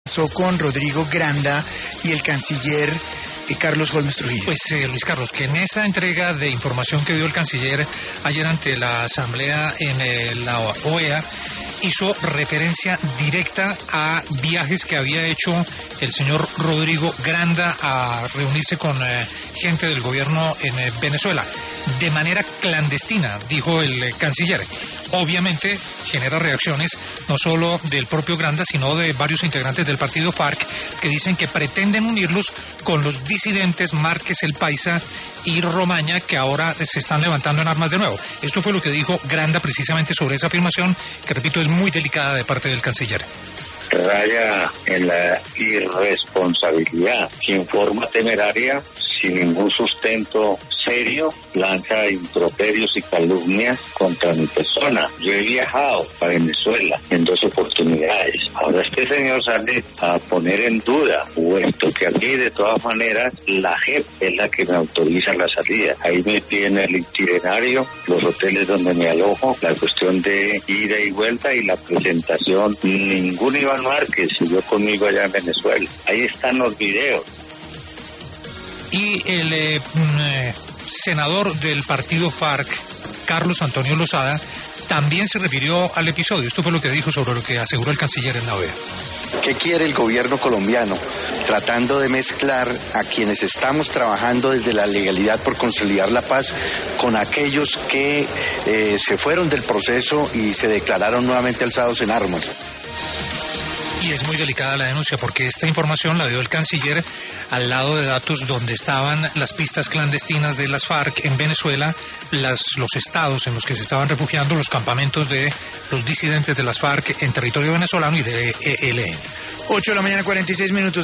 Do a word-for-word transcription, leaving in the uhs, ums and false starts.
pasó con Rodrigo Granda y el canciller eh, Carlos Holmes Trujillo? Pues eh, Luis Carlos, que en esa entrega de información que dio el canciller ayer ante la asamblea en eh, la O E A, hizo referencia directa a viajes que había hecho el señor Rodrigo Granda a reunirse con eh, gente del gobierno en eh, Venezuela, de manera clandestina, dijo el eh, canciller. Obviamente genera reacciones no solo del propio Granda, sino de varios integrantes del partido FARC que dicen que pretenden unirlos con los disidentes Márquez el Paisa y Romaña, que ahora se están levantando en armas de nuevo. Esto fue lo que dijo Granda precisamente sobre esa afirmación, que repito, es muy delicada de parte del canciller. Raya en la irresponsabilidad, sin forma temeraria, sin ningún sustento serio, lanza improperios y calumnias contra mi persona. Yo he viajado a Venezuela en dos oportunidades. Ahora este señor sale a poner en duda, puesto que aquí de todas maneras la J E P es la que me autoriza la salida. Ahí me piden el itinerario, los hoteles donde me alojo, la cuestión de ida y vuelta y la presentación. Ningún Iván Márquez siguió conmigo allá en Venezuela. Ahí están los videos. Y el eh, eh, senador del partido FARC, Carlos Antonio Lozada, también se refirió al episodio. Esto fue lo que dijo sobre lo que aseguró el canciller en la O E A. ¿Qué quiere el gobierno colombiano? Tratando de mezclar a quienes estamos trabajando desde la legalidad por consolidar la paz con aquellos que eh, se fueron del proceso y se declararon nuevamente alzados en armas. Y es muy delicada la denuncia porque esta información la dio el canciller al lado de datos donde estaban las pistas clandestinas de las FARC en Venezuela, las, los estados en los que se estaban refugiando, los campamentos de los disidentes de las FARC en territorio venezolano y de E L N. ocho de la mañana, cuarenta y seis minutos.